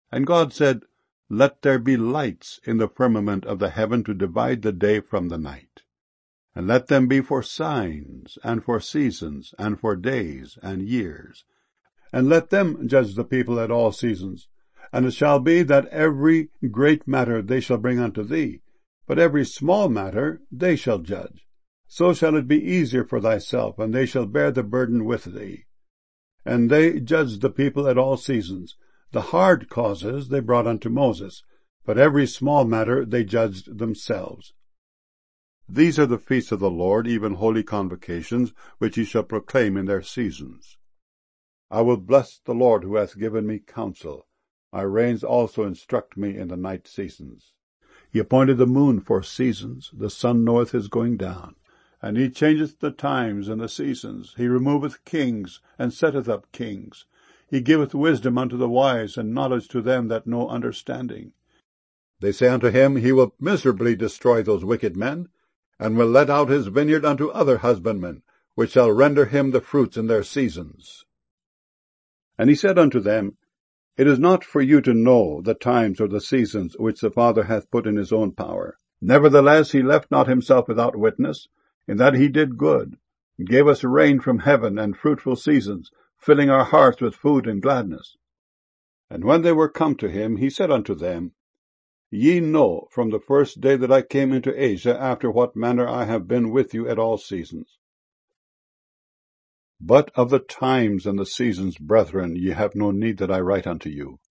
And God said, Let there be lights in the firmament of the heaven to divide the day from the night. And let them be for signs, and for seasons, and for days, and years. And let them judge the people at all seasons. And it shall be that every great matter they shall bring unto thee, but every small matter they shall judge. So shall it be easier for thyself, and they shall bear the burden with thee. And they judged the people at all seasons. The hard causes they brought unto Moses, but every small matter they judged themselves. These are the feasts of the Lord, even holy convocations, which ye shall proclaim in their seasons. I will bless the Lord who hath given me counsel. My reins also instruct me in the night seasons. He appointed the moon for seasons, the sun knoweth his going down. And he changeth the times and the seasons. He removeth kings, and setteth up kings. He giveth wisdom unto the wise, and knowledge to them that know understanding. They say unto him, He will miserably destroy those wicked men, and will let out his vineyard unto other husbandmen, which shall render him the fruits in their seasons. And he said unto them, It is not for you to know the times or the seasons which the Father hath put in his own power. Nevertheless he left not himself without witness, in that he did good, and gave us rain from heaven and fruitful seasons, filling our hearts with food and gladness. And when they were come to him, he said unto them, Ye know from the first day that I came into Asia, after what manner I have been with you at all seasons. But of the times and the seasons, brethren, ye have no need that I write unto you.